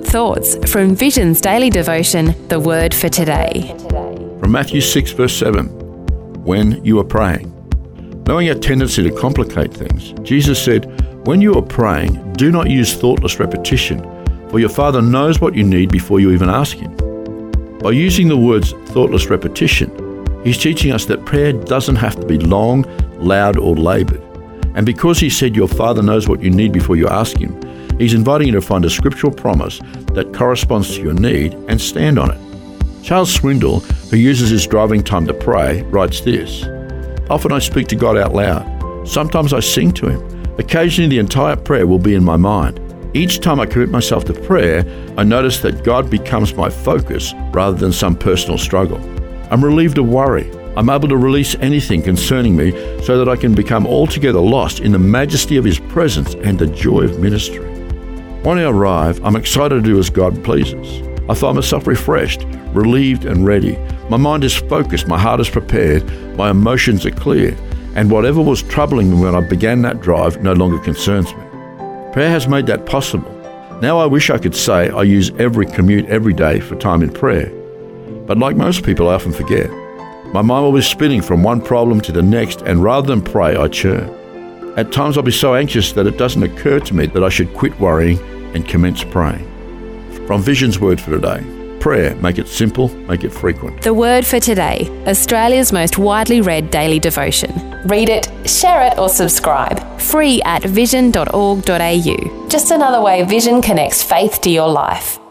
good thoughts from Vision's daily devotion, The Word for Today. From Matthew 6 verse 7, when you are praying. Knowing our tendency to complicate things, Jesus said, when you are praying, do not use thoughtless repetition, for your Father knows what you need before you even ask Him. By using the words thoughtless repetition, He's teaching us that prayer doesn't have to be long, loud, or laboured. And because He said your Father knows what you need before you ask Him, He's inviting you to find a scriptural promise that corresponds to your need and stand on it. Charles Swindoll, who uses his driving time to pray, writes this, often I speak to God out loud. Sometimes I sing to Him. Occasionally the entire prayer will be in my mind. Each time I commit myself to prayer, I notice that God becomes my focus rather than some personal struggle. I'm relieved of worry. I'm able to release anything concerning me so that I can become altogether lost in the majesty of His presence and the joy of ministry. When I arrive, I'm excited to do as God pleases. I find myself refreshed, relieved and ready. My mind is focused, my heart is prepared, my emotions are clear, and whatever was troubling me when I began that drive no longer concerns me. Prayer has made that possible. Now I wish I could say I use every commute every day for time in prayer. But like most people, I often forget. My mind will be spinning from one problem to the next, and rather than pray, I churn. At times I'll be so anxious that it doesn't occur to me that I should quit worrying and commence praying. From Vision's Word for Today, prayer, make it simple, make it frequent. The Word for Today, Australia's most widely read daily devotion. Read it, share it or subscribe. Free at vision.org.au. Just another way Vision connects faith to your life.